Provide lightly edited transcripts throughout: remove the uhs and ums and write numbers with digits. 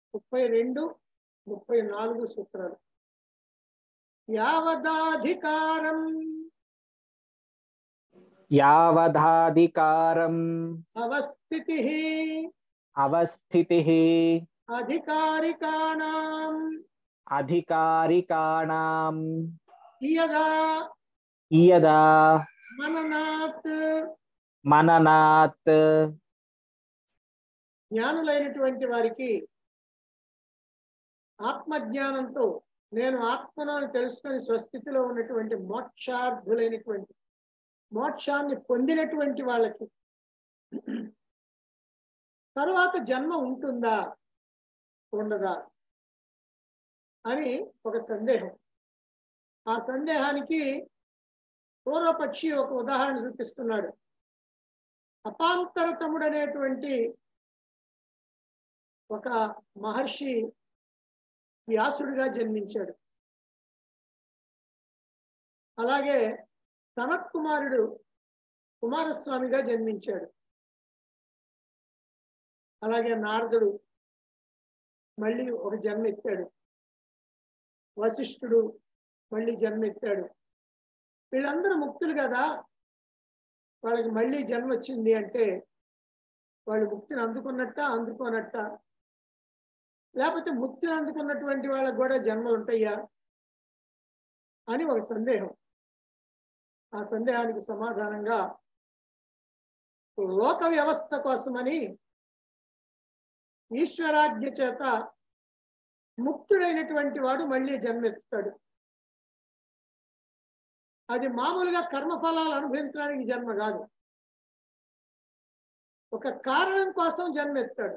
32, 34 సూత్రాలు. యావదాధికారం యావదాధికారం అవస్థితిః అవస్థితిః అధికారికాణాం అధికారికాణాం ఇయదా ఇయదా మననాత్. మననాత్. జ్ఞానులైనటువంటి వారికి ఆత్మజ్ఞానంతో నేను ఆత్మను అని తెలుసుకొని స్వస్థితిలో ఉన్నటువంటి మోక్షార్థులైనటువంటి మోక్షాన్ని పొందినటువంటి వాళ్ళకి తరువాత జన్మ ఉంటుందా ఉండదా అని ఒక సందేహం. ఆ సందేహానికి పూర్వపక్షి ఒక ఉదాహరణ చూపిస్తున్నాడు. అపాంతరతముడు అనేటువంటి ఒక మహర్షి వ్యాసుడిగా జన్మించాడు. అలాగే సనత్ కుమారుడు కుమారస్వామిగా జన్మించాడు. అలాగే నారదుడు మళ్ళీ ఒక జన్మ ఎత్తాడు. వశిష్ఠుడు మళ్ళీ జన్మ ఎత్తాడు. వీళ్ళందరూ ముక్తులు కదా, వాళ్ళకి మళ్ళీ జన్మ వచ్చింది అంటే వాళ్ళు ముక్తిని అందుకోనట్ట, లేకపోతే ముక్తిని అందుకున్నటువంటి వాళ్ళకు కూడా జన్మలు ఉంటాయా అని ఒక సందేహం. ఆ సందేహానికి సమాధానంగా లోక వ్యవస్థ కోసమని ఈశ్వరాజ్ఞ చేత ముక్తుడైనటువంటి వాడు మళ్ళీ జన్మెత్తాడు. అది మామూలుగా కర్మఫలాలు అనుభవించడానికి జన్మ కాదు, ఒక కారణం కోసం జన్మెత్తాడు,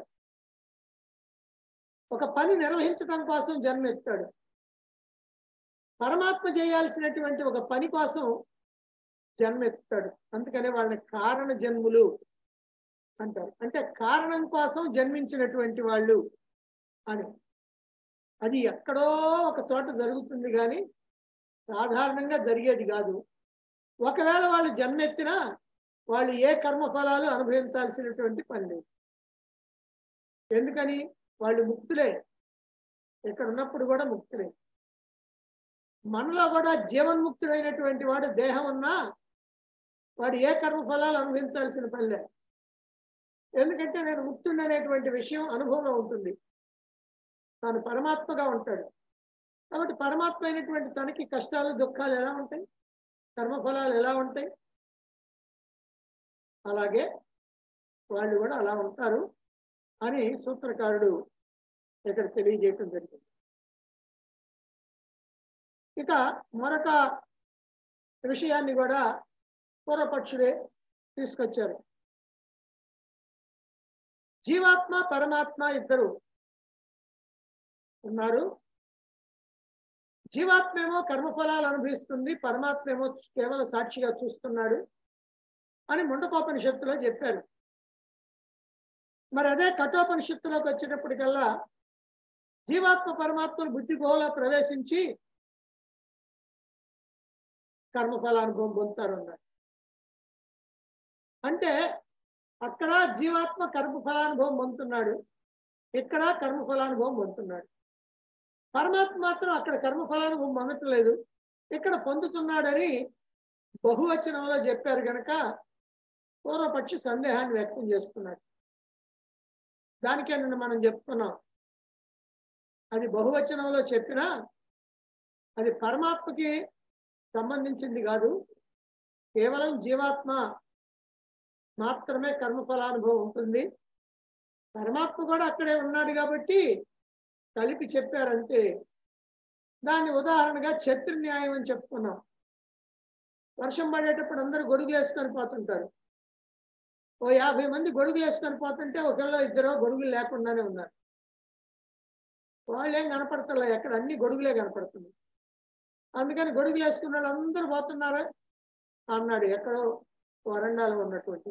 ఒక పని నిర్వహించడం కోసం జన్మెత్తాడు. పరమాత్మ చేయాల్సినటువంటి ఒక పని కోసం జన్మెత్తాడు. అందుకనే వాళ్ళని కారణ జన్ములు అంటారు. అంటే కారణం కోసం జన్మించినటువంటి వాళ్ళు అని. అది ఎక్కడో ఒక చోట జరుగుతుంది కానీ సాధారణంగా జరిగేది కాదు. ఒకవేళ వాళ్ళు జన్మెత్తినా వాళ్ళు ఏ కర్మఫలాలు అనుభవించాల్సినటువంటి పని లేదు. ఎందుకని? వాళ్ళు ముక్తులే, ఇక్కడ ఉన్నప్పుడు కూడా ముక్తులే. మనలో కూడా జీవన్ముక్తుడైనటువంటి వాడు దేహం ఉన్నా వాడు ఏ కర్మఫలాలు అనుభవించాల్సిన పని లేదు. ఎందుకంటే నేను ముక్తుడు అనేటువంటి విషయం అనుభవంలో ఉంటుంది. తాను పరమాత్మగా ఉంటాడు కాబట్టి పరమాత్మ అయినటువంటి తనకి కష్టాలు దుఃఖాలు ఎలా ఉంటాయి, కర్మఫలాలు ఎలా ఉంటాయి, అలాగే వాళ్ళు కూడా అలా ఉంటారు అని సూత్రకారుడు ఇక్కడ తెలియజేయటం జరిగింది. ఇక మరొక విషయాన్ని కూడా పూర్వపక్షుడే తీసుకొచ్చారు. జీవాత్మ పరమాత్మ ఇద్దరు ఉన్నారు. జీవాత్మ ఏమో కర్మఫలాలు అనుభవిస్తుంది, పరమాత్మ ఏమో కేవలం సాక్షిగా చూస్తున్నాడు అని ముండకోపనిషత్తులో చెప్పారు. మరి అదే కఠోపనిషత్తులోకి వచ్చేటప్పటికల్లా జీవాత్మ పరమాత్మను బుద్ధి గుహలో ప్రవేశించి కర్మఫలానుభవం పొందుతారు అన్నారు. అంటే అక్కడ జీవాత్మ కర్మఫలానుభవం పొందుతున్నాడు, ఇక్కడ కర్మఫలానుభవం పొందుతున్నాడు. పరమాత్మ మాత్రం అక్కడ కర్మఫలానుభవం పొందట్లేదు, ఇక్కడ పొందుతున్నాడని బహువచనంలో చెప్పారు కనుక పూర్వపక్షి సందేహాన్ని వ్యక్తం చేస్తున్నాడు. దానికే నిన్న మనం చెప్పుకున్నాం, అది బహువచనంలో చెప్పినా అది పరమాత్మకి సంబంధించింది కాదు, కేవలం జీవాత్మ మాత్రమే కర్మఫలానుభవం ఉంటుంది. పరమాత్మ కూడా అక్కడే ఉన్నాడు కాబట్టి కలిపి చెప్పారంతే. దాన్ని ఉదాహరణగా ఛత్రి న్యాయం అని చెప్పుకున్నాం. వర్షం పడేటప్పుడు అందరూ గొడుగులు వేసుకొని పోతుంటారు. ఓ 50 మంది గొడుగులు వేసుకొని పోతుంటే ఒకళ్ళు ఇద్దరు గొడుగులు లేకుండానే ఉన్నారు. వాళ్ళేం కనపడతలే, ఎక్కడ అన్ని గొడుగులే కనపడుతుంది. అందుకని గొడుగులు వేసుకున్న వాళ్ళు అందరూ పోతున్నారా అన్నాడు ఎక్కడో వరండాలో ఉన్నటువంటి.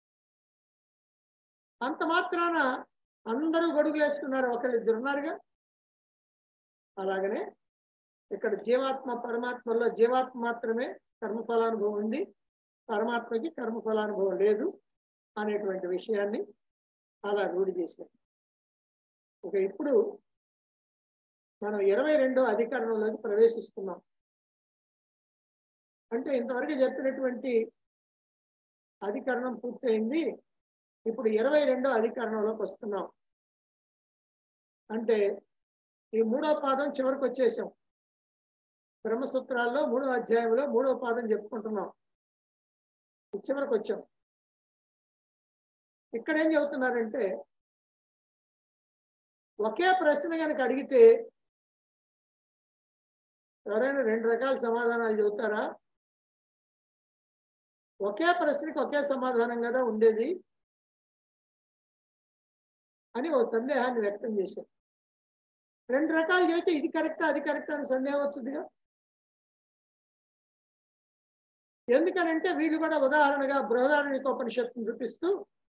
అంత మాత్రాన అందరూ గొడుగులు వేసుకున్నారు, ఒకళ్ళు ఇద్దరు ఉన్నారుగా. అలాగనే ఇక్కడ జీవాత్మ పరమాత్మలో జీవాత్మ మాత్రమే కర్మఫలానుభవం ఉంది, పరమాత్మకి కర్మఫలానుభవం లేదు అనేటువంటి విషయాన్ని అలా రూఢి చేశారు. ఇప్పుడు మనం 22వ అధికరణంలోకి ప్రవేశిస్తున్నాం. అంటే ఇంతవరకు చెప్పినటువంటి అధికరణం పూర్తయింది. ఇప్పుడు 22వ అధికరణంలోకి వస్తున్నాం. అంటే ఈ 3వ పాదం చివరికి వచ్చేసాం. బ్రహ్మసూత్రాల్లో 3వ అధ్యాయంలో 3వ పాదం చెప్పుకుంటున్నాం. చివరికి వచ్చాం. ఇక్కడ ఏం చెబుతున్నారంటే, ఒకే ప్రశ్న కనుక అడిగితే ఎవరైనా 2 రకాల సమాధానాలు చెబుతారా? ఒకే ప్రశ్నకి ఒకే సమాధానం కదా ఉండేది అని ఓ సందేహాన్ని వ్యక్తం చేశారు. 2 రకాలు చెబితే ఇది కరెక్టా అది కరెక్టా అని సందేహం వచ్చిందిగా. ఎందుకనంటే వీళ్ళు కూడా ఉదాహరణగా బృహదారణ్యకోపనిషత్తును చూపిస్తూ,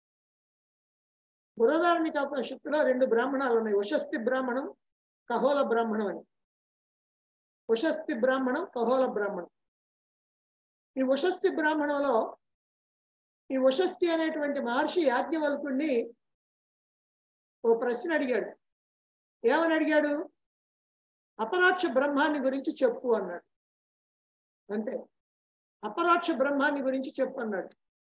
బృహదారణ్యకోపనిషత్తులో 2 బ్రాహ్మణాలు ఉన్నాయి. ఉషస్తి బ్రాహ్మణం, కహోల బ్రాహ్మణం అని. ఉషస్తి బ్రాహ్మణం, కహోల బ్రాహ్మణం. ఈ ఉషస్తి బ్రాహ్మణంలో ఈ ఉషస్తి అనేటువంటి మహర్షి యాజ్ఞవల్కుణ్ణి ఓ ప్రశ్న అడిగాడు. ఏమని అడిగాడు? అపరోక్ష బ్రహ్మాన్ని గురించి చెప్పు అన్నాడు. అంతే, అపరోక్ష బ్రహ్మాన్ని గురించి చెప్పు అన్నాడు.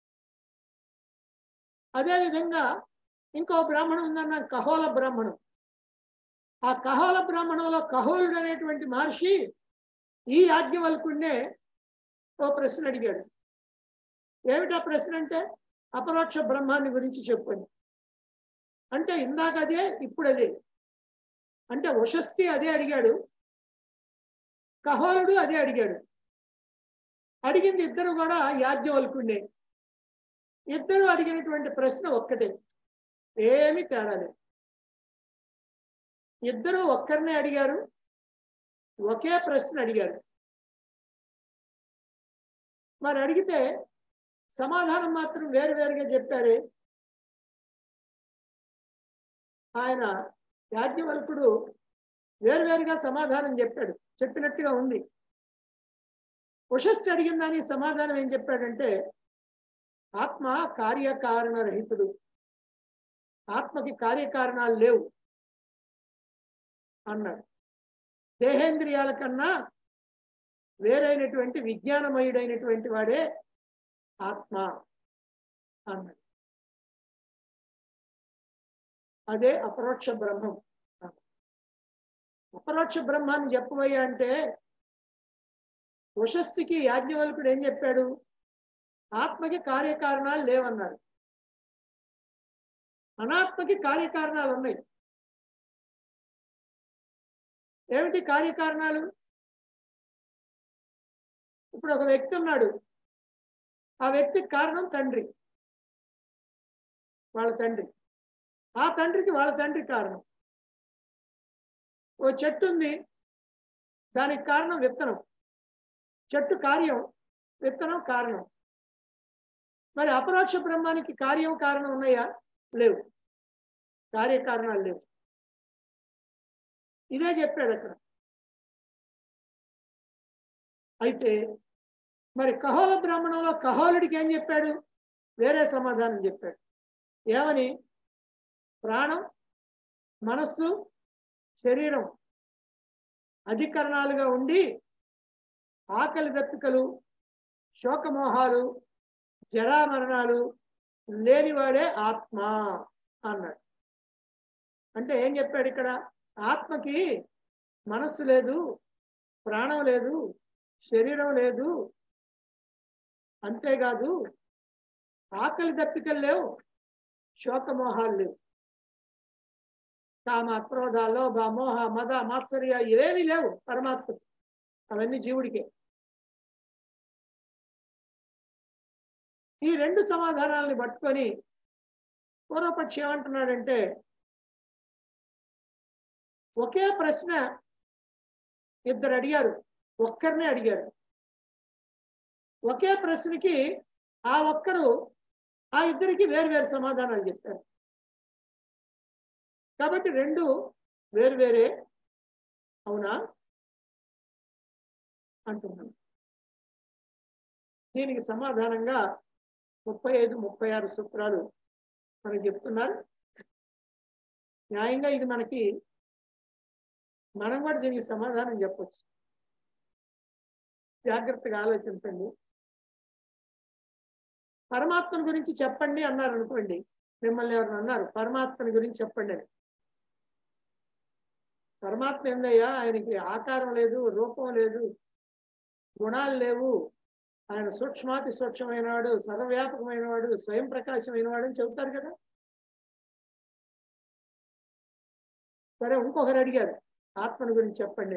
అదేవిధంగా ఇంకో బ్రాహ్మణం ఉందన్న కహోల బ్రాహ్మణం. ఆ కహోల బ్రాహ్మణంలో కహోలుడు అనేటువంటి మహర్షి ఈ యాజ్ఞవల్కుణ్ణే ఓ ప్రశ్న అడిగాడు. ఏమిటా ప్రశ్న అంటే, అపరోక్ష బ్రహ్మాన్ని గురించి చెప్పని. అంటే ఇందాక అదే ఇప్పుడు అదే. అంటే ఉషస్తి అదే అడిగాడు, కహోలుడు అదే అడిగాడు. అడిగింది ఇద్దరు కూడా యాజ్ఞవల్కుణ్ణే. ఇద్దరు అడిగినటువంటి ప్రశ్న ఒక్కటే, ఏమీ తేడా లేదు. ఇద్దరు ఒక్కరినే అడిగారు, ఒకే ప్రశ్న అడిగారు. మరి అడిగితే సమాధానం మాత్రం వేరువేరుగా చెప్పారే. ఆయన యాజ్ఞవల్కుడు వేరువేరుగా సమాధానం చెప్పాడు, చెప్పినట్టుగా ఉంది. ఉషస్తి అడిగిన దానికి సమాధానం ఏం చెప్పాడంటే, ఆత్మ కార్యకారణ రహితుడు, ఆత్మకి కార్యకారణాలు లేవు అన్నాడు. దేహేంద్రియాల కన్నా వేరైనటువంటి విజ్ఞానమయుడైనటువంటి వాడే ఆత్మ అన్నాడు. అదే అపరోక్ష బ్రహ్మం. అపరోక్ష బ్రహ్మాన్ని చెప్పబోయా అంటే ఉషస్తికి యాజ్ఞవల్కుడు ఏం చెప్పాడు? ఆత్మకి కార్యకారణాలు లేవన్నాడు. అనాత్మకి కార్యకారణాలు ఉన్నాయి. ఏమిటి కార్యకారణాలు? ఇప్పుడు ఒక వ్యక్తి ఉన్నాడు, ఆ వ్యక్తికి కారణం తండ్రి, వాళ్ళ తండ్రి. ఆ తండ్రికి వాళ్ళ తండ్రి కారణం. ఓ చెట్టు ఉంది, దానికి కారణం విత్తనం. చెట్టు కార్యం, విత్తనం కారణం. మరి అపరోక్ష బ్రహ్మానికి కార్యం కారణం ఉన్నాయా? లేవు, కార్యకారణాలు లేవు. ఇదే చెప్పాడు అక్కడ. అయితే మరి కహోల బ్రాహ్మణంలో కహోలుడికి ఏం చెప్పాడు? వేరే సమాధానం చెప్పాడు. ఏమని? ప్రాణం, మనస్సు, శరీరం అధికరణాలుగా ఉండి ఆకలి దప్పికలు, శోకమోహాలు, జరామరణాలు లేనివాడే ఆత్మ అన్నాడు. అంటే ఏం చెప్పాడు ఇక్కడ? ఆత్మకి మనస్సు లేదు, ప్రాణం లేదు, శరీరం లేదు, అంతేకాదు ఆకలి దప్పికలు లేవు, శోకమోహాలు లేవు, కామ క్రోధ లోభ మోహ మద మాత్సర్య ఇవేమీ లేవు పరమాత్మ. అవన్నీ జీవుడికే. ఈ 2 సమాధానాలని పట్టుకొని పూర్వపక్షి ఏమంటున్నాడంటే, ఒకే ప్రశ్న ఇద్దరు అడిగారు, ఒక్కరినే అడిగారు. ఒకే ప్రశ్నకి ఆ ఒక్కరు ఆ ఇద్దరికి వేరువేరు సమాధానాలు చెప్పారు. కాబట్టి 2 వేరువేరే అవునా అంటున్నాను. దీనికి సమాధానంగా 35, 36 సూత్రాలు మనకు చెప్తున్నారు. న్యాయంగా ఇది మనకి మనం కూడా దీనికి సమాధానం చెప్పొచ్చు. జాగ్రత్తగా ఆలోచించండి. పరమాత్మను గురించి చెప్పండి అన్నారు అనుకోండి, మిమ్మల్ని ఎవరు అన్నారు పరమాత్మని గురించి చెప్పండి అని. పరమాత్మ ఏందయ్యా, ఆయనకి ఆకారం లేదు, రూపం లేదు, గుణాలు లేవు, ఆయన సూక్ష్మాతి సూక్ష్మమైన వాడు, సర్వవ్యాపకమైన వాడు, స్వయం ప్రకాశమైన వాడు అని చెబుతారు కదా. సరే, ఇంకొకరు అడిగారు ఆత్మను గురించి చెప్పండి.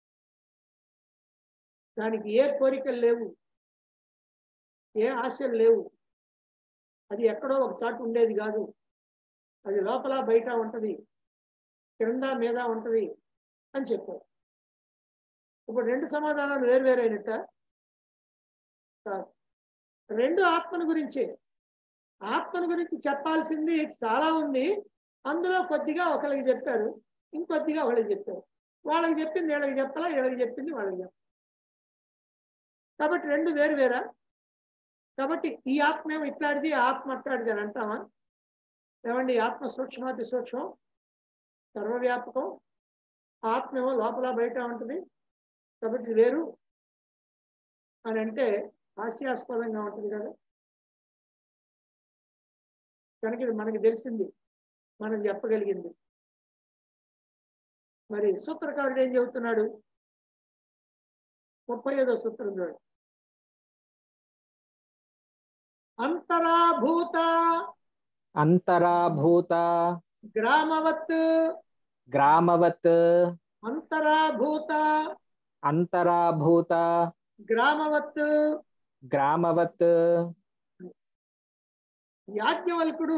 దానికి ఏ కోరికలు లేవు, ఏ ఆశలు లేవు, అది ఎక్కడో ఒక చాటు ఉండేది కాదు, అది లోపల బయట ఉంటది, క్రింద మీద ఉంటది అని చెప్పారు. ఇప్పుడు రెండు సమాధానాలు వేరువేరైనట్ట కాదు, రెండు ఆత్మను గురించే. ఆత్మను గురించి చెప్పాల్సింది చాలా ఉంది, అందులో కొద్దిగా ఒకరికి చెప్పారు, ఇంకొద్దిగా వాళ్ళకి చెప్పారు. వాళ్ళకి చెప్పింది వీళ్ళకి చెప్పాలా, వీళ్ళకి చెప్పింది వాళ్ళకి చెప్పాలి. కాబట్టి రెండు వేరు వేరా. కాబట్టి ఈ ఆత్మ ఏమో ఇట్లాంటిది, ఆ ఆత్మ అట్లాంటిది అని అంటామా? ఏమండి, ఆత్మ సూక్ష్మాతి సూక్ష్మం, సర్వవ్యాపకం, ఆత్మ ఏమో లోపల బయట ఉంటుంది, కాబట్టి వేరు అని అంటే హాస్యాస్పదంగా ఉంటుంది కదా. కనుక ఇది మనకి తెలిసింది, మనం చెప్పగలిగింది. మరి సూత్రకారుడు ఏం చెబుతున్నాడు? 35వ సూత్రం చూడండి. అంతరాభూత అంతరాభూత గ్రామవత్ గ్రామవత్ అంతరాభూత అంతరాభూత గ్రామవత్. గ్రామవత్. యాజ్ఞవల్కుడు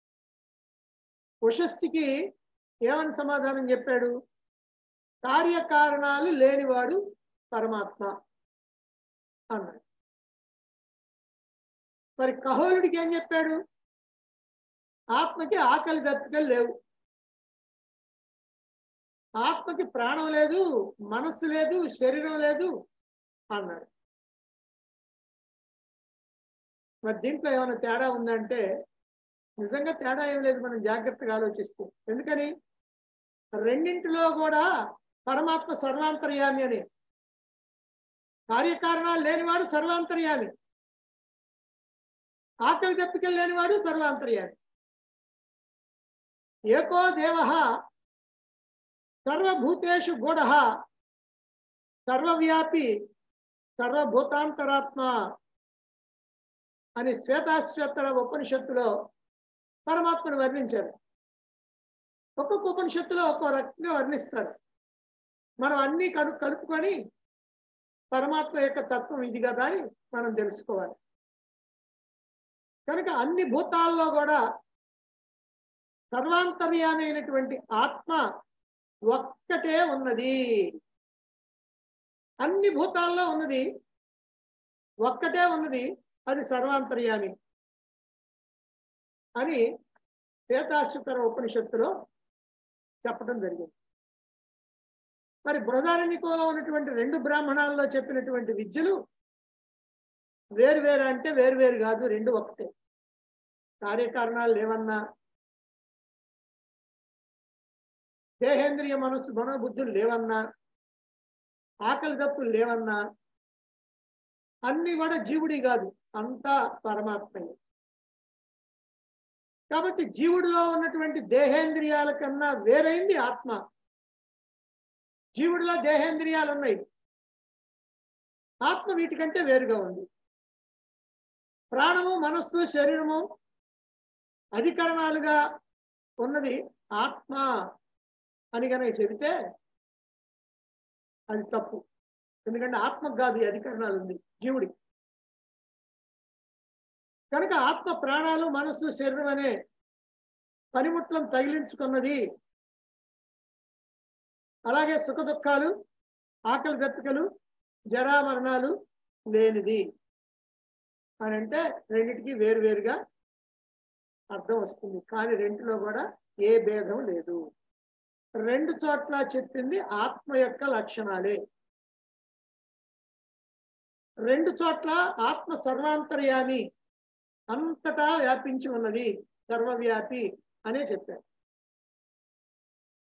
ఉషస్తికి ఏమని సమాధానం చెప్పాడు? కార్యకారణాలు లేనివాడు పరమాత్మ అన్నాడు. మరి కహోలుడికి ఏం చెప్పాడు? ఆత్మకి ఆకలి దప్పికలు లేవు, ఆత్మకి ప్రాణం లేదు, మనస్సు లేదు, శరీరం లేదు అన్నాడు. మరి దీంట్లో ఏమైనా తేడా ఉందంటే నిజంగా తేడా ఏం లేదు, మనం జాగ్రత్తగా ఆలోచిస్తూ. ఎందుకని? రెండింటిలో కూడా పరమాత్మ సర్వాంతర్యామి అని. కార్యకారణాలు లేనివాడు సర్వాంతర్యామి, ఆకలి దప్పికలు లేనివాడు సర్వాంతర్యామి. ఏకో దేవః సర్వభూతేషు గూఢః సర్వవ్యాపి సర్వభూతాంతరాత్మ అని శ్వేతాశ్వేతర ఉపనిషత్తులో పరమాత్మను వర్ణించారు. ఒక్కొక్క ఉపనిషత్తులో ఒక్కో రకంగా వర్ణిస్తారు. మనం అన్ని కలుపుకొని పరమాత్మ యొక్క తత్వం ఇది కదా అని మనం తెలుసుకోవాలి. కనుక అన్ని భూతాల్లో కూడా సర్వాంతర్యామి అయినటువంటి ఆత్మ ఒక్కటే ఉన్నది. అన్ని భూతాల్లో ఉన్నది ఒక్కటే ఉన్నది, అది సర్వాంతర్యామి అని శ్వేతాశ్వతర ఉపనిషత్తులో చెప్పడం జరిగింది. మరి బృహదారణ్యకంలో ఉన్నటువంటి రెండు బ్రాహ్మణాల్లో చెప్పినటువంటి విద్యలు వేరువేరు అంటే వేరువేరు కాదు, రెండు ఒకటే. కార్యకారణాలు లేవన్నా, దేహేంద్రియ మనస్సు మనోబుద్ధులు లేవన్నా, ఆకలి దప్పులు లేవన్నా, అన్ని కూడా జీవుడి కాదు, అంతా పరమాత్మే. కాబట్టి జీవుడిలో ఉన్నటువంటి దేహేంద్రియాల కన్నా వేరైంది ఆత్మ. జీవుడిలో దేహేంద్రియాలు ఉన్నాయి, ఆత్మ వీటికంటే వేరుగా ఉంది. ప్రాణము, మనస్సు, శరీరము అధికరణాలుగా ఉన్నది ఆత్మ అని కనుక చెబితే అది తప్పు. ఎందుకంటే ఆత్మకు కాదు అధికరణాలు ఉంది, జీవుడి. కనుక ఆత్మ ప్రాణాలు, మనస్సు, శరీరం అనే పనిముట్లను తగిలించుకున్నది. అలాగే సుఖ దుఃఖాలు, ఆకలి దప్పికలు, జరామరణాలు లేనిది అని అంటే రెండింటికి వేరువేరుగా అర్థం వస్తుంది. కానీ రెండిలో కూడా ఏ భేదం లేదు. రెండు చోట్ల చెప్పింది ఆత్మ యొక్క లక్షణాలే. రెండు చోట్ల ఆత్మ సర్వాంతర్యామి, అంతటా వ్యాపించి ఉన్నది, సర్వవ్యాపి అనే చెప్పారు.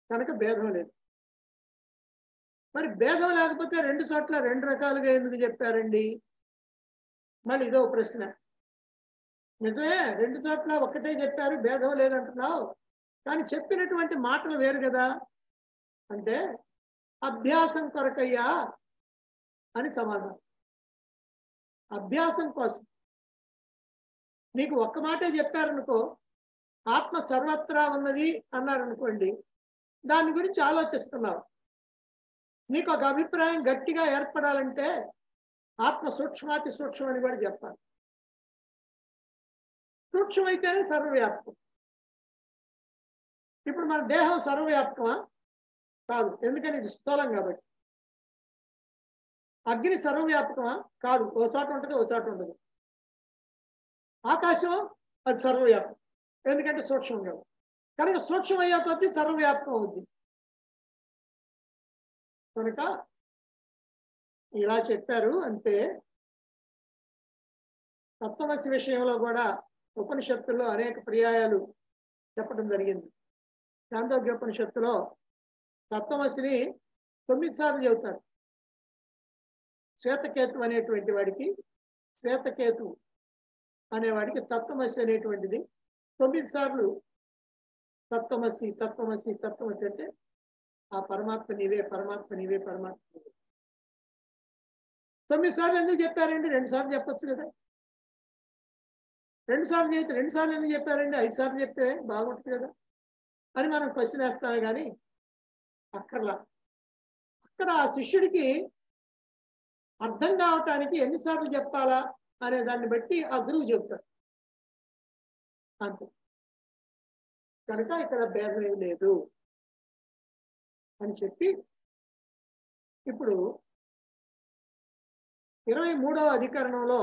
కనుక భేదం లేదు. మరి భేదం లేకపోతే రెండు చోట్ల రెండు రకాలుగా ఎందుకు చెప్పారండి? మళ్ళీ ఇదో ప్రశ్న. నిజమే, రెండు చోట్ల ఒక్కటే చెప్పారు, భేదం లేదంటున్నావు, కానీ చెప్పినటువంటి మాటలు వేరు కదా అంటే అభ్యాసం కొరకయ్యా అని సమాధానం. అభ్యాసం కోసం. నీకు ఒక్క మాటే చెప్పారనుకో, ఆత్మ సర్వత్రా ఉన్నది అన్నారనుకోండి, దాని గురించి ఆలోచిస్తున్నావు. నీకు ఒక అభిప్రాయం గట్టిగా ఏర్పడాలంటే ఆత్మ సూక్ష్మాతి సూక్ష్మం అని కూడా చెప్పాలి. సూక్ష్మైతేనే సర్వవ్యాప్తం. ఇప్పుడు మన దేహం సర్వవ్యాప్తమా? కాదు, ఎందుకని ఇది స్థూలం కాబట్టి. అగ్ని సర్వవ్యాప్తమా? కాదు, ఓ చోట ఉంటుంది, ఓ చోట ఉండదు. ఆకాశం అది సర్వవ్యాప్తం, ఎందుకంటే సూక్ష్మం కాదు. కనుక సూక్ష్మం అయ్యే కొద్దీ సర్వవ్యాప్తం అవుద్ది. కనుక ఇలా చెప్పారు. అంటే సప్తమసి విషయంలో కూడా ఉపనిషత్తుల్లో అనేక పర్యాయాలు చెప్పడం జరిగింది. చాందోగ్యోపనిషత్తులో సప్తమసిని 9 సార్లు చెబుతారు. శ్వేతకేతు అనేటువంటి వాడికి, శ్వేతకేతు అనేవాడికి తత్వమసి అనేటువంటిది 9 సార్లు తత్వమసి తత్వమసి తత్వమసి అంటే ఆ పరమాత్మ నీవే, పరమాత్మ నీవే, పరమాత్మ నీవే. 9 సార్లు ఎందుకు చెప్పారండి? 2 సార్లు చెప్పచ్చు కదా. 2 సార్లు చెప్తే 2 సార్లు ఎందుకు చెప్పారండి? 5 సార్లు చెప్తే బాగుంటుంది కదా అని మనం క్వశ్చన్ వేస్తామే కానీ అక్కర్లా. అక్కడ ఆ శిష్యుడికి అర్థం కావటానికి ఎన్నిసార్లు చెప్పాలా అనే దాన్ని బట్టి ఆ గురువు చెప్తాడు అంతే. కనుక ఇక్కడ భేదం ఏమి లేదు అని చెప్పి ఇప్పుడు 23వ అధికరణంలో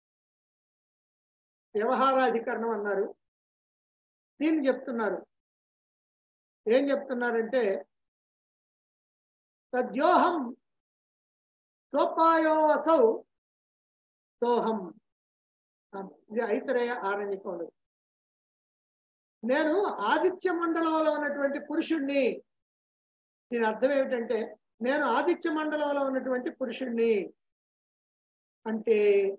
వ్యవహారాధికరణం అన్నారు. దీన్ని చెప్తున్నారు. ఏం చెప్తున్నారంటే తద్యోహం సోపాయో అసౌ సోహం. ఇది ఐతరేయ ఆరణ్యకంలో. నేను ఆదిత్య మండలంలో ఉన్నటువంటి పురుషుణ్ణి. దీని అర్థం ఏమిటంటే నేను ఆదిత్య మండలంలో ఉన్నటువంటి పురుషుణ్ణి అంటే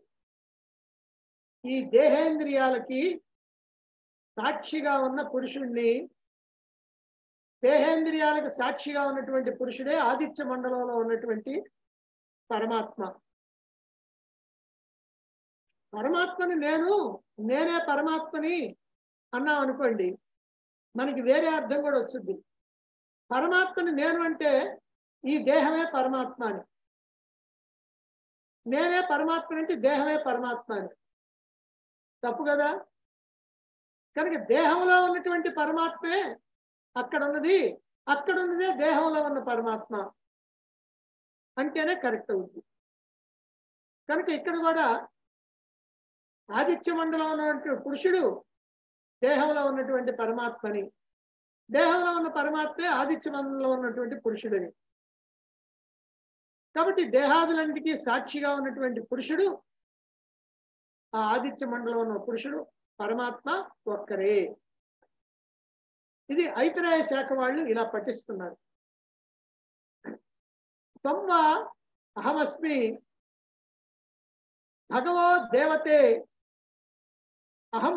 ఈ దేహేంద్రియాలకి సాక్షిగా ఉన్న పురుషుణ్ణి. దేహేంద్రియాలకు సాక్షిగా ఉన్నటువంటి పురుషుడే ఆదిత్య మండలంలో ఉన్నటువంటి పరమాత్మ. పరమాత్మని నేనే పరమాత్మని అన్నాం అనుకోండి, మనకి వేరే అర్థం కూడా వచ్చింది. పరమాత్మని నేను అంటే ఈ దేహమే పరమాత్మ అని, నేనే పరమాత్మ అంటే దేహమే పరమాత్మ అని. తప్పు కదా. కనుక దేహంలో ఉన్నటువంటి పరమాత్మే అక్కడ ఉన్నది, అక్కడ ఉన్నదే దేహంలో ఉన్న పరమాత్మ అంటేనే కరెక్ట్ అవుతుంది. కనుక ఇక్కడ కూడా ఆదిత్య మండలంలో ఉన్నటువంటి పురుషుడు దేహంలో ఉన్నటువంటి పరమాత్మని, దేహంలో ఉన్న పరమాత్మే ఆదిత్య మండలంలో ఉన్నటువంటి పురుషుడని. కాబట్టి దేహాదులన్నిటికీ సాక్షిగా ఉన్నటువంటి పురుషుడు, ఆ ఆదిత్య మండలంలో ఉన్న పురుషుడు పరమాత్మ ఒక్కరే. ఇది ఐతరేయ శాఖ వాళ్ళు ఇలా పఠిస్తున్నారు. త్వమ్వ అహమస్మి భగవో దేవతే అహం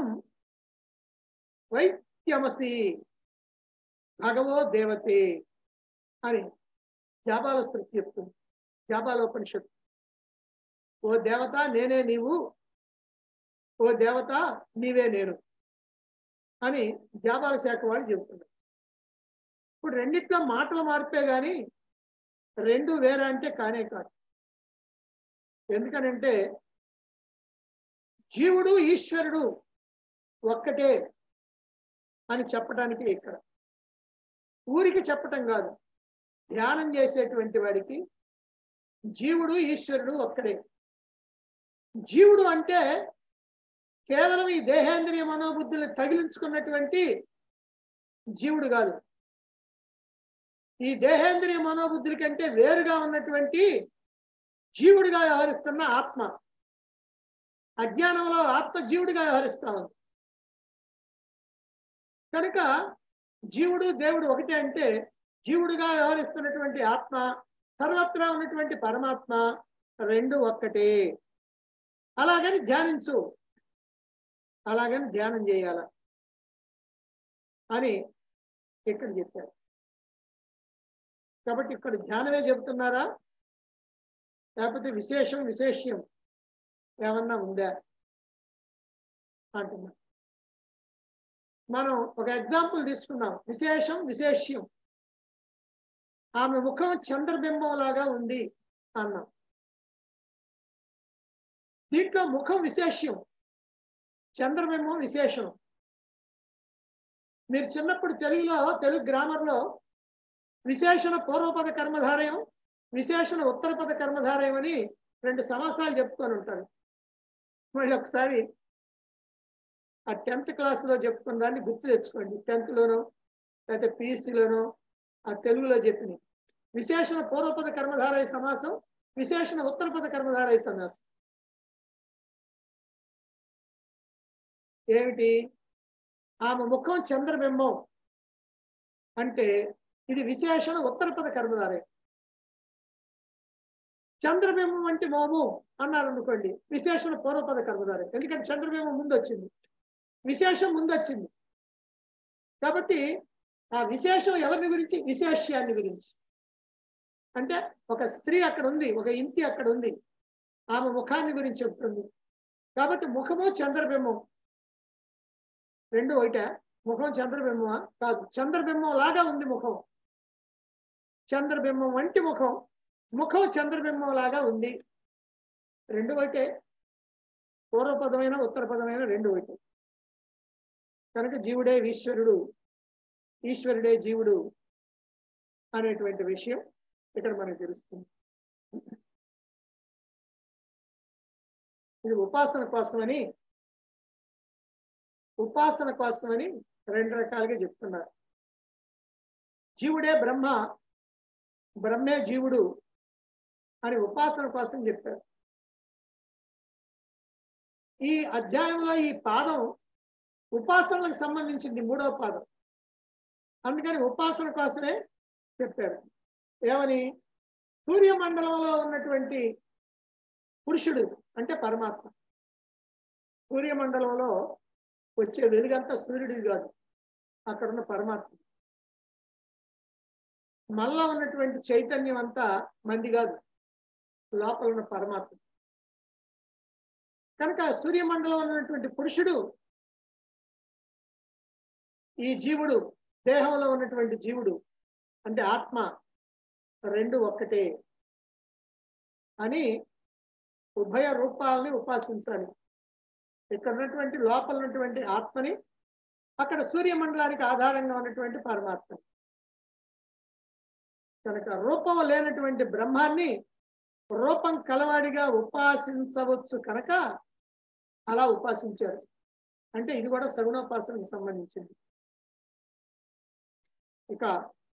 వైద్యమసి భగవో దేవతే అని జాబాల శృతి చెప్తుంది. జాబాలోపనిషత్తు. ఓ దేవత నేనే నీవు, ఓ దేవత నీవే నేను అని జాబాల శాఖ వాళ్ళు చెబుతున్నారు. ఇప్పుడు రెండిట్లో మాటలు మార్పే కానీ రెండు వేరే అంటే కానే కాదు. ఎందుకనంటే జీవుడు ఈశ్వరుడు ఒక్కటే అని చెప్పడానికి ఇక్కడ ఊరికి చెప్పటం కాదు. ధ్యానం చేసేటువంటి వాడికి జీవుడు ఈశ్వరుడు ఒక్కడే. జీవుడు అంటే కేవలం ఈ దేహేంద్రియ మనోబుద్ధుల్ని తగిలించుకున్నటువంటి జీవుడు కాదు. ఈ దేహేంద్రియ మనోబుద్ధుల కంటే వేరుగా ఉన్నటువంటి జీవుడిగా వ్యవహరిస్తున్న ఆత్మ. అజ్ఞానంలో ఆత్మ జీవుడిగా వ్యవహరిస్తా ఉంది. కనుక జీవుడు దేవుడు ఒకటే అంటే జీవుడిగా వ్యవహరిస్తున్నటువంటి ఆత్మ, సర్వత్రా ఉన్నటువంటి పరమాత్మ రెండు ఒక్కటే. అలాగని ధ్యానించు, అలాగని ధ్యానం చేయాల అని ఇక్కడ చెప్పారు. కాబట్టి ఇక్కడ ధ్యానమే చెబుతున్నారా, లేకపోతే విశేషం విశేష్యం ఏమన్నా ఉందా అంటున్నా. మనం ఒక ఎగ్జాంపుల్ తీసుకుందాం. విశేషం విశేష్యం. ఆమె ముఖం చంద్రబింబం లాగా ఉంది అన్నాం. దీంట్లో ముఖం విశేష్యం, చంద్రబింబం విశేషం. మీరు చిన్నప్పుడు తెలుగు గ్రామర్లో విశేషణ పూర్వపద కర్మధారయం, విశేషణ ఉత్తరపద కర్మధారయం అని రెండు సమాసాలు చెప్పుకొని ఉంటారు. మళ్ళీ ఒకసారి ఆ 10th క్లాస్లో చెప్పుకున్న దాన్ని గుర్తు తెచ్చుకోండి. 10th లోనో లేకపోతే PUCలోనో ఆ తెలుగులో చెప్పిన విశేషణ పూర్వపద కర్మధారయ సమాసం, విశేషణ ఉత్తరపద కర్మధారయ సమాసం. ఏమిటి? ఆమె ముఖం చంద్రబింబం అంటే ఇది విశేషణ ఉత్తరపద కర్మధారయం. చంద్రబింబం వంటి మోము అన్నారు అనుకోండి, విశేషణ పూర్వపద కర్మధారయం. ఎందుకంటే చంద్రబింబం ముందు వచ్చింది, విశేషం ముందు వచ్చింది. కాబట్టి ఆ విశేషం ఎవరిని గురించి? విశేష్యాన్ని గురించి. అంటే ఒక స్త్రీ అక్కడ ఉంది, ఒక ఇంటి అక్కడ ఉంది, ఆమె ముఖాన్ని గురించి చెప్తుంది. కాబట్టి ముఖము చంద్రబింబం రెండు ఒకటే. ముఖం చంద్రబింబమా? కాదు, చంద్రబింబం లాగా ఉంది ముఖం. చంద్రబింబం వంటి ముఖం, ముఖం చంద్రబింబం లాగా ఉంది. రెండు ఒకటే. పూర్వపదమైన ఉత్తరపదమైన రెండు ఒకటే. కనుక జీవుడే ఈశ్వరుడు, ఈశ్వరుడే జీవుడు అనేటువంటి విషయం ఇక్కడ మనకు తెలుస్తుంది. ఇది ఉపాసన కోసమని రెండు రకాలుగా చెప్తున్నారు. జీవుడే బ్రహ్మ, బ్రహ్మే జీవుడు అని ఉపాసన కోసం చెప్పారు. ఈ అధ్యాయంలో ఈ పాదం ఉపాసనలకు సంబంధించింది, 3వ పాదం. అందుకని ఉపాసన కోసమే చెప్పారు. ఏమని? సూర్యమండలంలో ఉన్నటువంటి పురుషుడు అంటే పరమాత్మ. సూర్యమండలంలో వచ్చే వెలుగంతా సూర్యుడిది కాదు, అక్కడ ఉన్న పరమాత్మ. మనలో ఉన్నటువంటి చైతన్యం అంతా మంది కాదు, లోపల ఉన్న పరమాత్మ. కనుక సూర్యమండలంలో ఉన్నటువంటి పురుషుడు, ఈ జీవుడు, దేహంలో ఉన్నటువంటి జీవుడు అంటే ఆత్మ రెండు ఒక్కటే అని ఉభయ రూపాలని ఉపాసించాలి. ఇక్కడ ఉన్నటువంటి లోపల ఉన్నటువంటి ఆత్మని, అక్కడ సూర్యమండలానికి ఆధారంగా ఉన్నటువంటి పరమాత్మ. కనుక రూపం లేనటువంటి బ్రహ్మాన్ని రూపం కలవాడిగా ఉపాసించవచ్చు కనుక అలా ఉపాసించారు. అంటే ఇది కూడా సగుణోపాసనకు సంబంధించింది. ఇక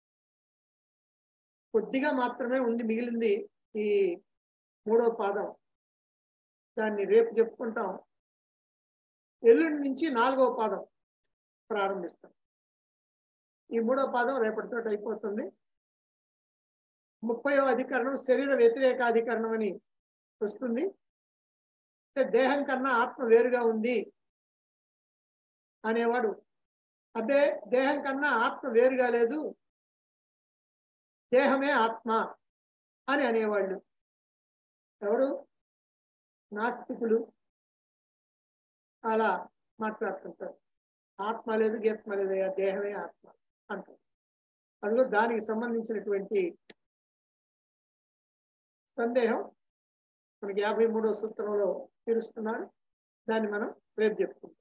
కొద్దిగా మాత్రమే ఉంది మిగిలింది ఈ 3వ పాదం. దాన్ని రేపు చెప్పుకుంటాం. ఎల్లుండి నుంచి 4వ పాదం ప్రారంభిస్తాం. ఈ 3వ పాదం రేపటితో అయిపోతుంది. 30వ అధికరణం శరీర వ్యతిరేకాధికరణం అని వస్తుంది. అంటే దేహం కన్నా ఆత్మ వేరుగా ఉంది అనేవాడు, అదే దేహం కన్నా ఆత్మ వేరుగా లేదు, దేహమే ఆత్మ అని అనేవాళ్ళు ఎవరు? నాస్తికులు. అలా మాట్లాడుతుంటారు. ఆత్మ లేదు, గీత్మ లేదు, దేహమే ఆత్మ అంటారు. అదిగో దానికి సంబంధించినటువంటి సందేహం మనకి 53వ సూత్రంలో తీరుస్తున్నారు. దాన్ని మనం రేపు చెప్పుకుంటాం.